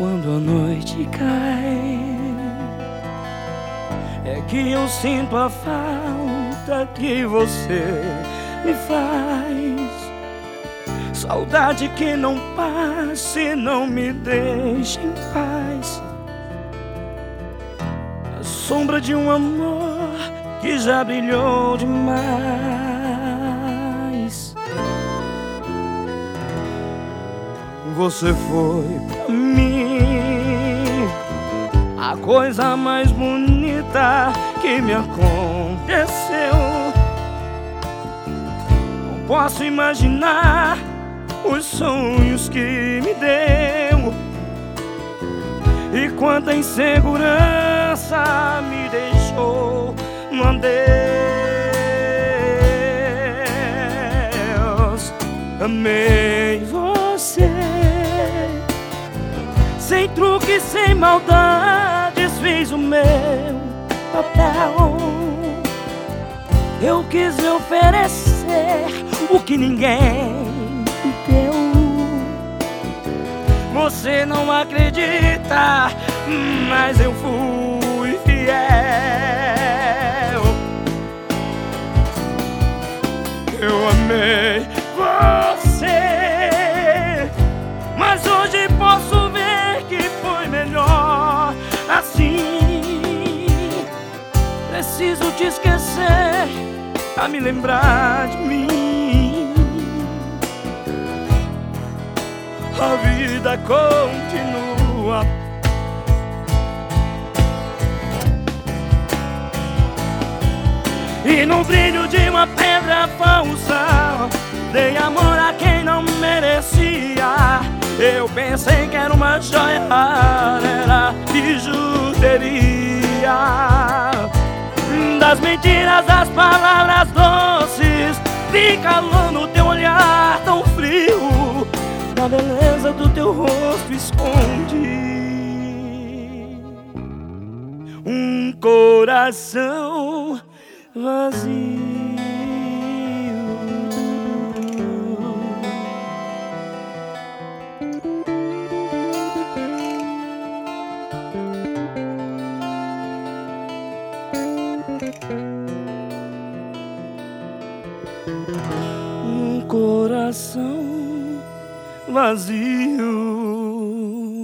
quando a noite cai, é que eu sinto a falta que você me faz. Saudade que não passa e não me deixa em paz. A sombra de um amor que já brilhou demais. Você foi pra mim a coisa mais bonita que me aconteceu. Não posso imaginar os sonhos que me deu e quanta insegurança me deixou no adeus. Amei você, sem truque, sem maldades, fiz o meu papel. Eu quis me oferecer o que ninguém me deu. Você não acredita, mas eu fui fiel. Eu amei você, mas hoje posso ver que foi melhor assim. Preciso te esquecer pra me lembrar de mim. A vida continua. E no brilho de uma pedra falsa dei amor a quem não merecia. Eu pensei que era uma joia rara, era bijuteria. Das mentiras, das palavras doces, vi calor no teu olhar tão frio. Na beleza do teu rosto esconde um coração vazio. Um coração vazio.